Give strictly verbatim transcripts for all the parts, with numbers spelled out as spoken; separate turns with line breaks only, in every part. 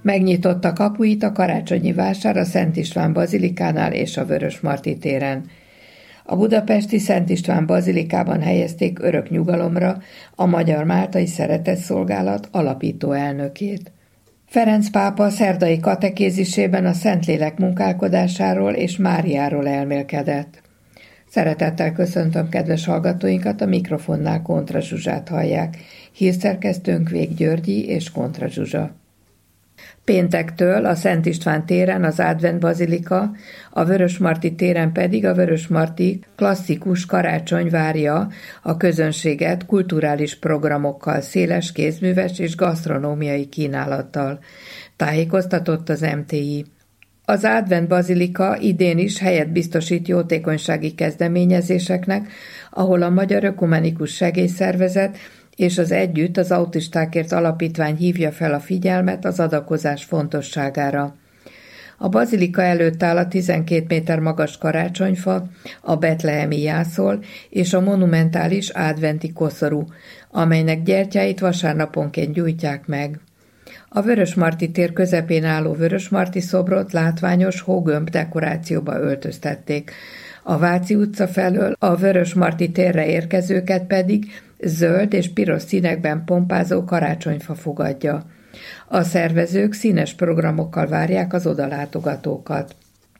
Megnyitotta kapuit a karácsonyi vásár a Szent István bazilikánál és a Vörösmarty téren. A budapesti Szent István bazilikában helyezték örök nyugalomra a Magyar-Máltai Szeretetszolgálat alapító elnökét. Ferenc pápa szerdai katekézisében a Szentlélek munkálkodásáról és Máriáról elmélkedett. Szeretettel köszöntöm kedves hallgatóinkat, a mikrofonnál Kontra Zsuzsát hallják. Hírszerkesztőnk Vég Györgyi és Kontra Zsuzsa. Péntektől a Szent István téren az Advent Bazilika, a Vörösmarty téren pedig a Vörösmarty klasszikus karácsony várja a közönséget kulturális programokkal, széles kézműves és gasztronómiai kínálattal, tájékoztatott az em té i. Az Advent Bazilika idén is helyet biztosít jótékonysági kezdeményezéseknek, ahol a Magyar Ökumenikus Segélyszervezet és az Együtt az Autistákért Alapítvány hívja fel a figyelmet az adakozás fontosságára. A bazilika előtt áll a tizenkét méter magas karácsonyfa, a betlehemi jászol és a monumentális adventi koszorú, amelynek gyertyáit vasárnaponként gyújtják meg. A Vörösmarty tér közepén álló Vörösmarty szobrot látványos hógömb dekorációba öltöztették. A Váci utca felől a Vörösmarty térre érkezőket pedig zöld és piros színekben pompázó karácsonyfa fogadja. A szervezők színes programokkal várják az odalátogatókat.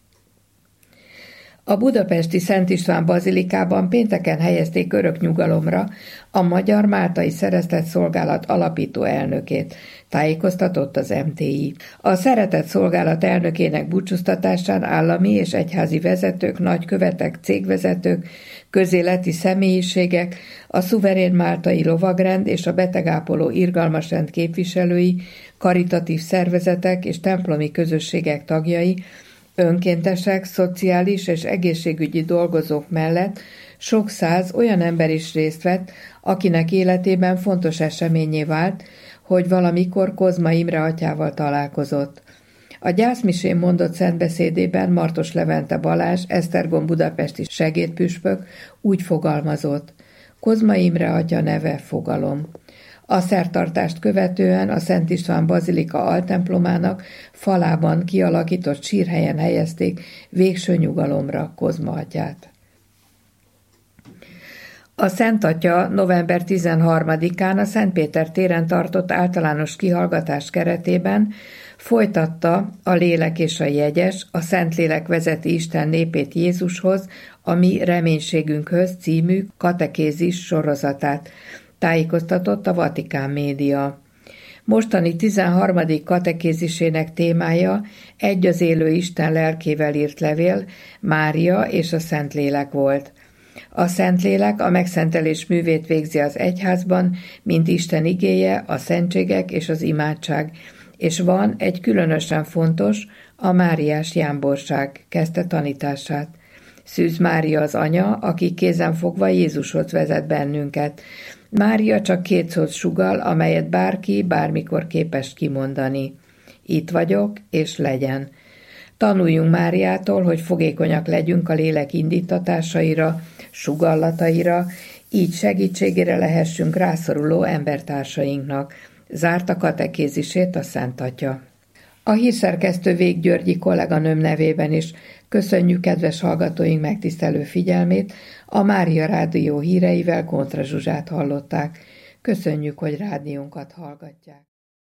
A budapesti Szent István bazilikában pénteken helyezték örök nyugalomra a Magyar-Máltai Szeretetszolgálat alapító elnökét, tájékoztatott az em té i. A Szeretetszolgálat elnökének búcsúztatásán állami és egyházi vezetők, nagykövetek, cégvezetők, közéleti személyiségek, a szuverén máltai lovagrend és a betegápoló irgalmasrend képviselői, karitatív szervezetek és templomi közösségek tagjai, önkéntesek, szociális és egészségügyi dolgozók mellett sok száz olyan ember is részt vett, akinek életében fontos eseményé vált, hogy valamikor Kozma Imre atyával találkozott. A gyászmisén mondott szentbeszédében Martos Levente Balázs, Esztergom budapesti segédpüspök úgy fogalmazott: Kozma Imre atya neve fogalom. A szertartást követően a Szent István bazilika altemplomának falában kialakított sírhelyen helyezték végső nyugalomra Kozma atyát. A Szent Atya november tizenharmadikán a Szent Péter téren tartott általános kihallgatás keretében folytatta a Lélek és a jegyes, a Szentlélek vezeti Isten népét Jézushoz, a mi reménységünkhöz című katekézis sorozatát, tájékoztatott a Vatikán média. Mostani tizenharmadik katekézisének témája egy az élő Isten lelkével írt levél, Mária és a Szentlélek volt. A Szentlélek a megszentelés művét végzi az egyházban, mint Isten igéje, a szentségek és az imádság, és van egy különösen fontos, a máriás jámborság, kezdte tanítását. Szűz Mária az anya, aki kézenfogva Jézushoz vezet bennünket. Mária csak két szót sugall, amelyet bárki bármikor képes kimondani. Itt vagyok, és legyen. Tanuljunk Máriától, hogy fogékonyak legyünk a lélek indítatásaira, sugallataira, így segítségére lehessünk rászoruló embertársainknak. Zárta katekézisét a Szent Atya. A hírszerkesztő Vég Györgyi kolléganőm nevében is köszönjük kedves hallgatóink megtisztelő figyelmét, a Mária Rádió híreivel Kontra Zsuzsát hallották. Köszönjük, hogy rádiónkat hallgatják.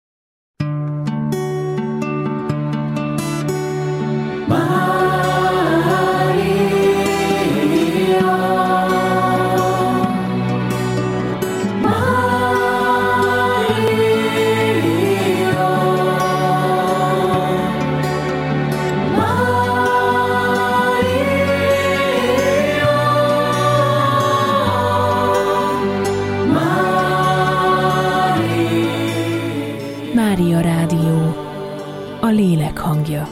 Mária Rádió, a lélek hangja.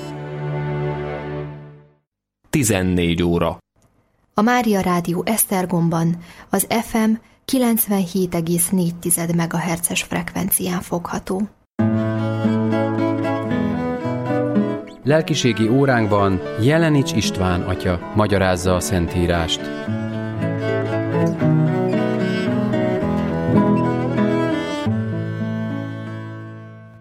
tizennégy óra.
A Mária Rádió Esztergomban az ef em kilencvenhét egész négy megahertzes frekvencián fogható.
Lelkiségi óránkban Jelenics István atya magyarázza a Szentírást.